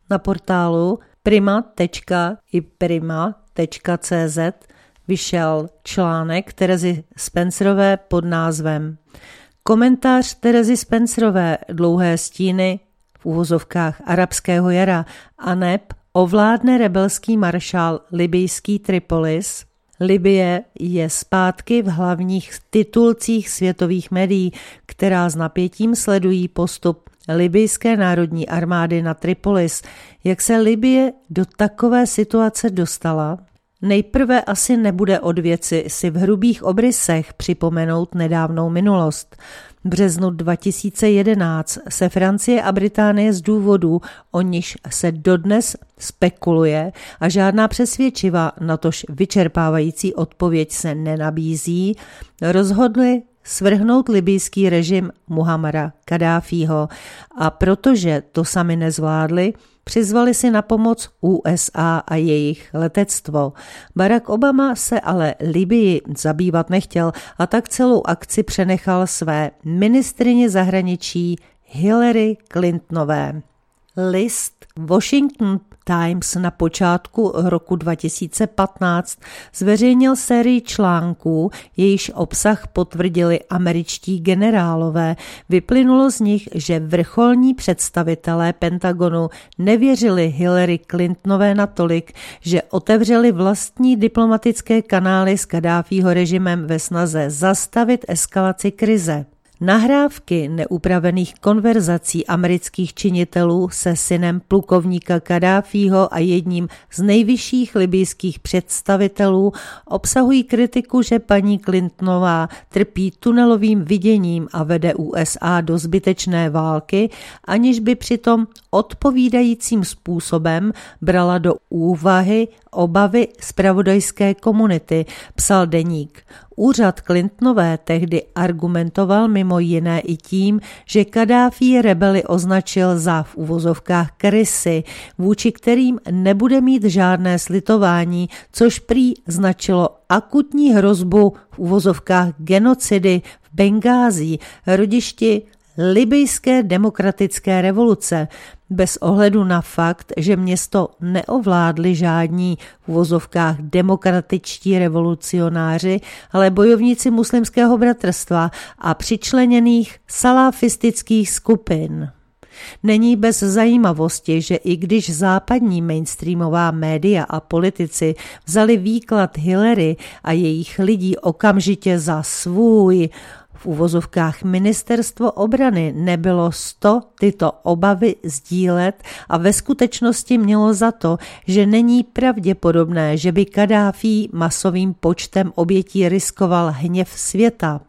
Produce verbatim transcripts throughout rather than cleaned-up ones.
Na portálu prima tečka i prima tečka cé zet vyšel článek Terezy Spencerové pod názvem Komentář Terezy Spencerové dlouhé stíny v uvozovkách arabského jara aneb ovládne rebelský maršál libijský Tripolis. Libye je zpátky v hlavních titulcích světových médií, která s napětím sledují postup libijské národní armády na Tripolis. Jak se Libye do takové situace dostala? Nejprve asi nebude od věci si v hrubých obrysech připomenout nedávnou minulost. V březnu dva tisíce jedenáct se Francie a Británie z důvodů, o nichž se dodnes spekuluje a žádná přesvědčivá, natož vyčerpávající odpověď se nenabízí, rozhodly svrhnout libijský režim Muammara Kaddáfího a protože to sami nezvládli, přizvali si na pomoc U S A a jejich letectvo. Barack Obama se ale Libyi zabývat nechtěl a tak celou akci přenechal své ministryni zahraničí Hillary Clintonové. List Washington Times na počátku roku dva tisíce patnáct zveřejnil sérii článků, jejíž obsah potvrdili američtí generálové. Vyplynulo z nich, že vrcholní představitelé Pentagonu nevěřili Hillary Clintonové natolik, že otevřeli vlastní diplomatické kanály s Kaddáfího režimem ve snaze zastavit eskalaci krize. Nahrávky neupravených konverzací amerických činitelů se synem plukovníka Kaddáfího a jedním z nejvyšších libijských představitelů obsahují kritiku, že paní Clintonová trpí tunelovým viděním a vede U S A do zbytečné války, aniž by přitom odpovídajícím způsobem brala do úvahy obavy zpravodajské komunity, psal deník. Úřad Clintonové tehdy argumentoval mimo jiné i tím, že Kaddáfí rebely označil za v uvozovkách krysy, vůči kterým nebude mít žádné slitování, což prý značilo akutní hrozbu v uvozovkách genocidy v Bengází, rodišti libijské demokratické revoluce, bez ohledu na fakt, že město neovládli žádní v uvozovkách demokratičtí revolucionáři, ale bojovníci muslimského bratrstva a přičleněných salafistických skupin. Není bez zajímavosti, že i když západní mainstreamová média a politici vzali výklad Hillary a jejich lidí okamžitě za svůj, v uvozovkách ministerstvo obrany nebylo sto tyto obavy sdílet a ve skutečnosti mělo za to, že není pravděpodobné, že by Kaddáfí masovým počtem obětí riskoval hněv světa.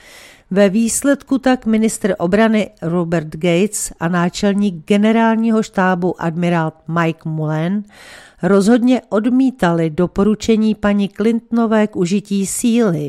Ve výsledku tak ministr obrany Robert Gates a náčelník generálního štábu admirál Mike Mullen rozhodně odmítali doporučení paní Clintonové k užití síly.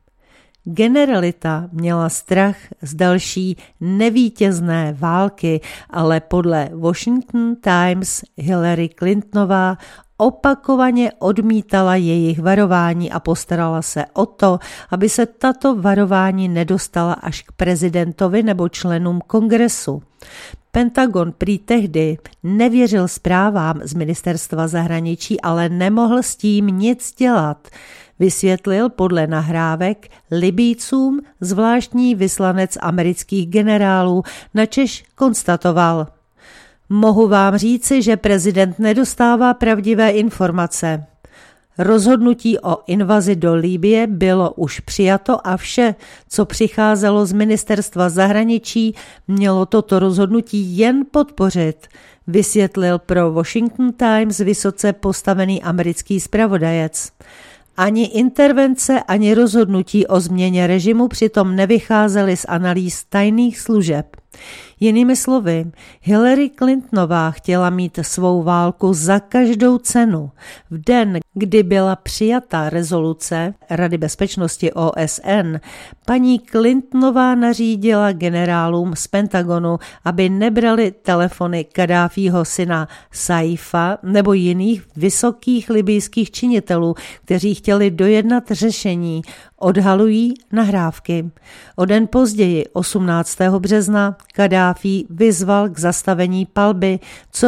Generalita měla strach z další nevítězné války, ale podle Washington Times Hillary Clintonová opakovaně odmítala jejich varování a postarala se o to, aby se tato varování nedostala až k prezidentovi nebo členům kongresu. Pentagon prý tehdy nevěřil zprávám z ministerstva zahraničí, ale nemohl s tím nic dělat. Vysvětlil podle nahrávek Libijcům zvláštní vyslanec amerických generálů, načež konstatoval: Mohu vám říci, že prezident nedostává pravdivé informace. Rozhodnutí o invazi do Libye bylo už přijato a vše, co přicházelo z ministerstva zahraničí, mělo toto rozhodnutí jen podpořit, vysvětlil pro Washington Times vysoce postavený americký zpravodajec. Ani intervence, ani rozhodnutí o změně režimu přitom nevycházely z analýz tajných služeb. Jinými slovy, Hillary Clintonová chtěla mít svou válku za každou cenu. V den, kdy byla přijata rezoluce Rady bezpečnosti O S N, paní Clintonová nařídila generálům z Pentagonu, aby nebrali telefony Kaddáfího syna Saifa nebo jiných vysokých libijských činitelů, kteří chtěli dojednat řešení, odhalují nahrávky. O den později, osmnáctého března, Kaddáfí vyzval k zastavení palby, což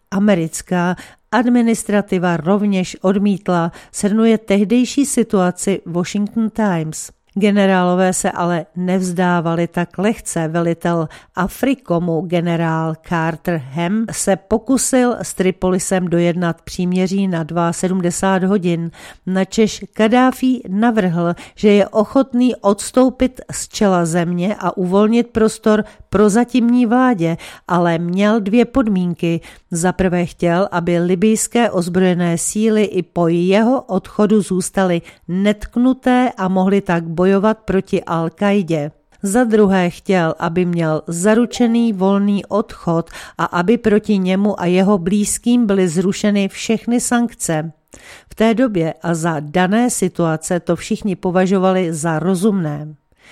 americká administrativa rovněž odmítla, shrnuje tehdejší situaci Washington Times. Generálové se ale nevzdávali tak lehce. Velitel Afrikomu generál Carter Ham se pokusil s Tripolisem dojednat příměří na sedmdesát dva hodin, načež Kaddáfí navrhl, že je ochotný odstoupit z čela země a uvolnit prostor prozatímní vládě, ale měl dvě podmínky. Za prvé chtěl, aby libijské ozbrojené síly i po jeho odchodu zůstaly netknuté a mohly tak bojovat proti Al-Kaidě. Za druhé chtěl, aby měl zaručený volný odchod a aby proti němu a jeho blízkým byly zrušeny všechny sankce. V té době a za dané situace to všichni považovali za rozumné.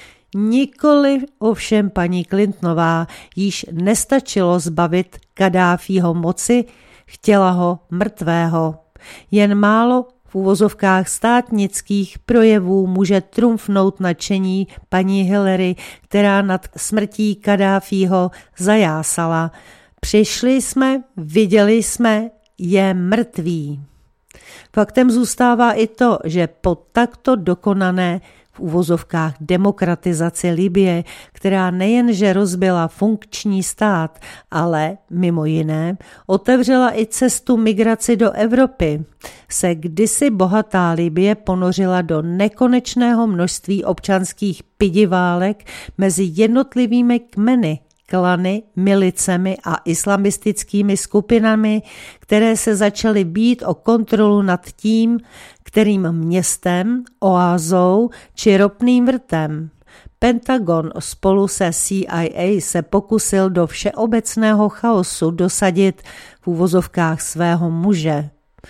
Nikoli ovšem paní Clintonová, již nestačilo zbavit Kaddáfího moci, chtěla ho mrtvého. Jen málo v uvozovkách státnických projevů může trumfnout nadšení paní Hillary, která nad smrtí Kaddáfího zajásala. Přišli jsme, viděli jsme, je mrtvý. Faktem zůstává i to, že po takto dokonané v uvozovkách demokratizaci Libye, která nejenže rozbila funkční stát, ale mimo jiné otevřela i cestu migraci do Evropy, se kdysi bohatá Libye ponořila do nekonečného množství občanských pidiválek mezi jednotlivými kmeny, klany, milicemi a islamistickými skupinami, které se začaly bít o kontrolu nad tím, kterým městem, oázou či ropným vrtem. Pentagon spolu se C I A se pokusil do všeobecného chaosu dosadit v uvozovkách svého muže,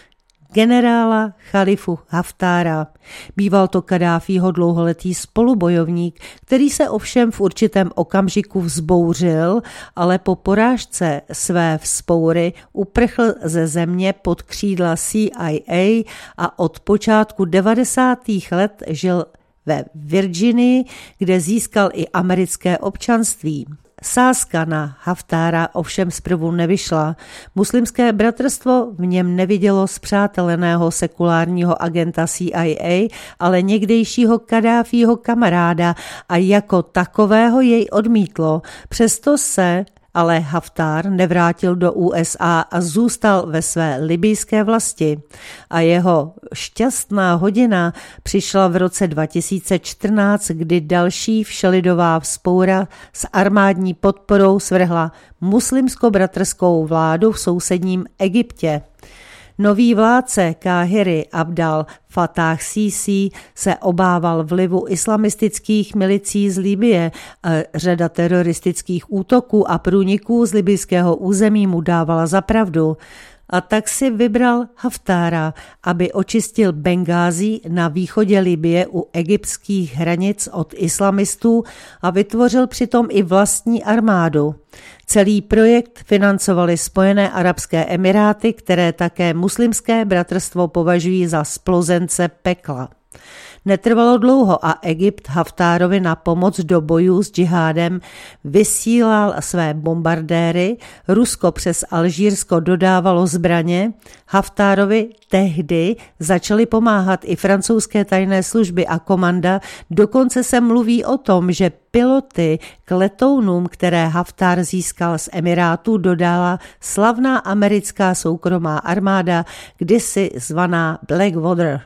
generála Chalifu Haftára. Býval to Kaddáfího dlouholetý spolubojovník, který se ovšem v určitém okamžiku vzbouřil, ale po porážce své vzpoury uprchl ze země pod křídla C I A a od počátku devadesátých let žil ve Virginii, kde získal i americké občanství. Sázka na Haftára ovšem zprvu nevyšla. Muslimské bratrstvo v něm nevidělo spřáteleného sekulárního agenta C I A, ale někdejšího Kaddáfího kamaráda a jako takového jej odmítlo. Přesto se ale Haftar nevrátil do U S A a zůstal ve své libijské vlasti. A jeho šťastná hodina přišla v roce dva tisíce čtrnáct, kdy další všelidová vzpoura s armádní podporou svrhla muslimsko-bratrskou vládu v sousedním Egyptě. Nový vládce Káhiry Abdal Fattah Sísí se obával vlivu islamistických milicí z Libye. Řada teroristických útoků a průniků z libyjského území mu dávala za pravdu. A tak si vybral Haftára, aby očistil Bengází na východě Libye u egyptských hranic od islamistů a vytvořil přitom i vlastní armádu. Celý projekt financovaly Spojené arabské emiráty, které také muslimské bratrstvo považují za splozence pekla. Netrvalo dlouho a Egypt Haftárovi na pomoc do bojů s džihádem vysílal své bombardéry, Rusko přes Alžírsko dodávalo zbraně, Haftárovi tehdy začaly pomáhat i francouzské tajné služby a komanda, dokonce se mluví o tom, že piloty k letounům, které Haftar získal z Emirátů, dodala slavná americká soukromá armáda, kdysi zvaná Blackwater.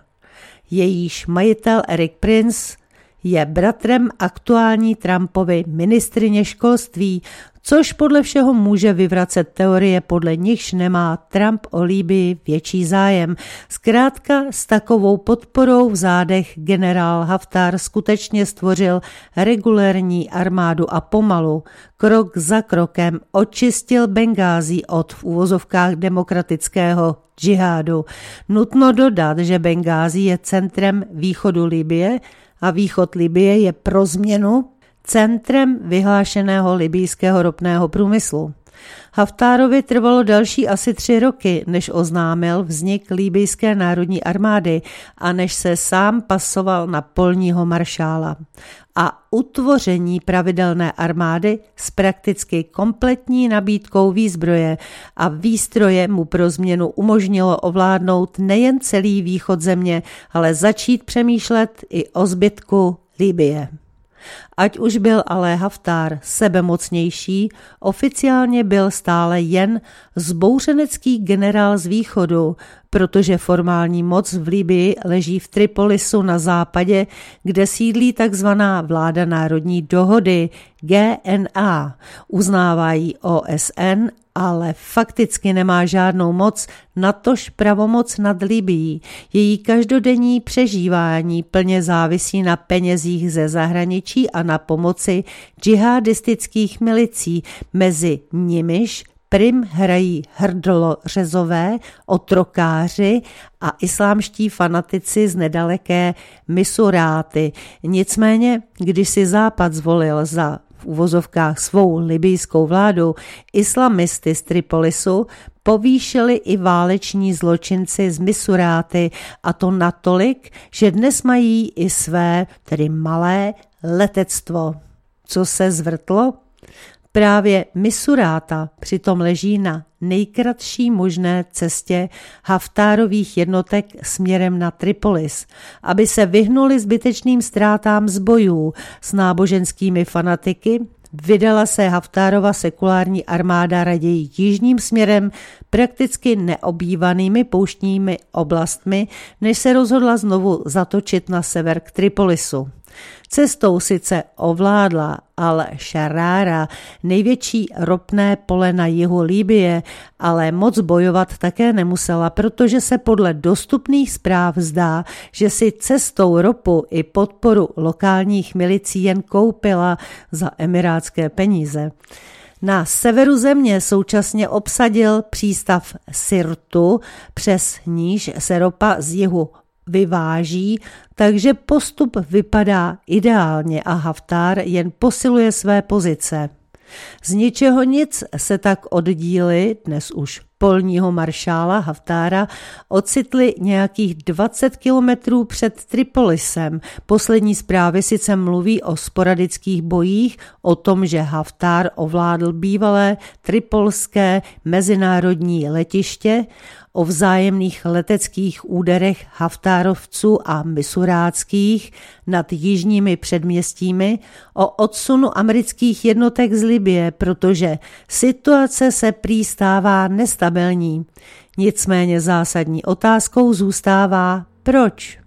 Jejíž majitel Eric Prince je bratrem aktuální Trumpovy ministryně školství, což podle všeho může vyvracet teorie, podle nichž nemá Trump o Libyi větší zájem. Zkrátka s takovou podporou v zádech generál Haftar skutečně stvořil regulérní armádu a pomalu, krok za krokem očistil Bengází od v úvozovkách demokratického džihádu. Nutno dodat, že Bengází je centrem východu Libye a východ Libye je pro změnu centrem vyhlášeného libijského ropného průmyslu. Haftárovi trvalo další asi tři roky, než oznámil vznik líbyjské národní armády a než se sám pasoval na polního maršála. A utvoření pravidelné armády s prakticky kompletní nabídkou výzbroje a výstroje mu pro změnu umožnilo ovládnout nejen celý východ země, ale začít přemýšlet i o zbytku Libye. Ať už byl ale Haftar sebemocnější, oficiálně byl stále jen zbouřenecký generál z východu, protože formální moc v Libyi leží v Tripolisu na západě, kde sídlí takzvaná vláda národní dohody G N A. Uznávají O S N, ale fakticky nemá žádnou moc, natož pravomoc nad Libyí. Její každodenní přežívání plně závisí na penězích ze zahraničí a na pomoci džihadistických milicí, mezi nimiž prim hrají hrdlořezové, otrokáři a islámští fanatici z nedaleké Misuráty. Nicméně, když si Západ zvolil za v uvozovkách svou libijskou vládu islamisty z Tripolisu, povýšili i váleční zločinci z Misuráty, a to natolik, že dnes mají i své, tedy malé, letectvo. Co se zvrtlo? Právě Misuráta přitom leží na nejkratší možné cestě Haftárových jednotek směrem na Tripolis, aby se vyhnuli zbytečným ztrátám z bojů s náboženskými fanatiky. Vydala se Haftárova sekulární armáda raději jižním směrem, prakticky neobývanými pouštními oblastmi, než se rozhodla znovu zatočit na sever k Tripolisu. Cestou sice ovládla Al-Šarára, největší ropné pole na jihu Libye, ale moc bojovat také nemusela, protože se podle dostupných zpráv zdá, že si cestou ropu i podporu lokálních milicí jen koupila za emirátské peníze. Na severu země současně obsadil přístav Sirtu, přes níž se ropa z jihu vyváží, takže postup vypadá ideálně a Haftar jen posiluje své pozice. Z ničeho nic se tak oddíly, dnes už polního maršála Haftára, ocitli nějakých dvacet kilometrů před Tripolisem. Poslední zprávy sice mluví o sporadických bojích, o tom, že Haftar ovládl bývalé tripolské mezinárodní letiště, o vzájemných leteckých úderech haftárovců a misurátských nad jižními předměstími, o odsunu amerických jednotek z Libye, protože situace se prý stává nestabilní. Nicméně zásadní otázkou zůstává proč.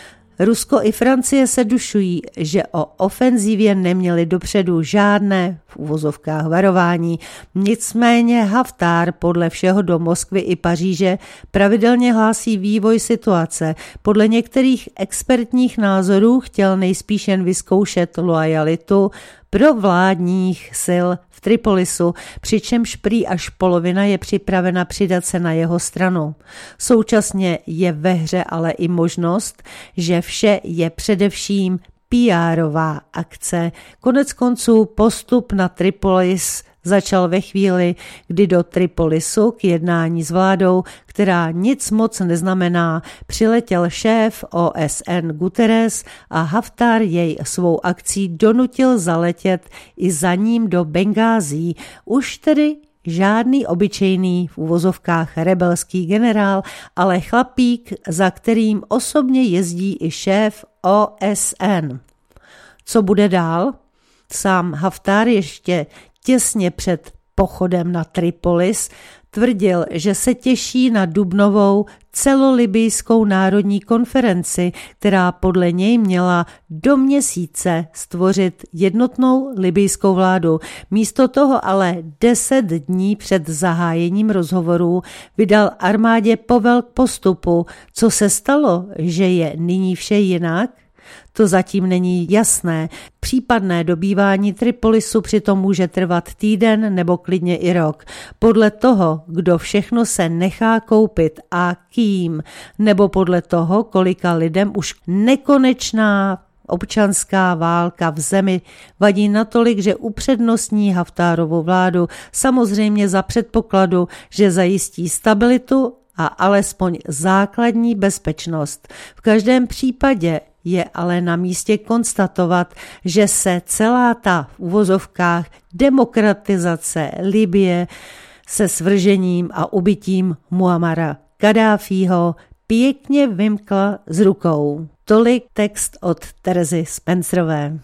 Rusko i Francie se dušují, že o ofenzívě neměli dopředu žádné v uvozovkách varování. Nicméně Haftar podle všeho do Moskvy i Paříže pravidelně hlásí vývoj situace. Podle některých expertních názorů chtěl nejspíš jen vyzkoušet loajalitu pro vládních sil v Tripolisu, přičemž prý až polovina je připravena přidat se na jeho stranu. Současně je ve hře ale i možnost, že vše je především P R-ová akce. Konec konců postup na Tripolis začal ve chvíli, kdy do Tripolisu k jednání s vládou, která nic moc neznamená, přiletěl šéf O S N Guterres a Haftar jej svou akcí donutil zaletět i za ním do Bengází. Už tedy žádný obyčejný v uvozovkách rebelský generál, ale chlapík, za kterým osobně jezdí i šéf O S N. Co bude dál? Sám Haftar ještě těsně před pochodem na Tripolis tvrdil, že se těší na dubnovou celolibijskou národní konferenci, která podle něj měla do měsíce stvořit jednotnou libijskou vládu. Místo toho ale deset dní před zahájením rozhovorů vydal armádě povel k postupu. Co se stalo, že je nyní vše jinak? To zatím není jasné. Případné dobývání Tripolisu přitom může trvat týden nebo klidně i rok. Podle toho, kdo všechno se nechá koupit a kým, nebo podle toho, kolika lidem už nekonečná Občanská válka v zemi vadí natolik, že upřednostní Haftárovu vládu, samozřejmě za předpokladu, že zajistí stabilitu a alespoň základní bezpečnost. V každém případě je ale na místě konstatovat, že se celá ta v uvozovkách demokratizace Libye se svržením a ubytím Muammara Kaddáfího pěkně vymkla z rukou. Tolik text od Terezy Spencerové.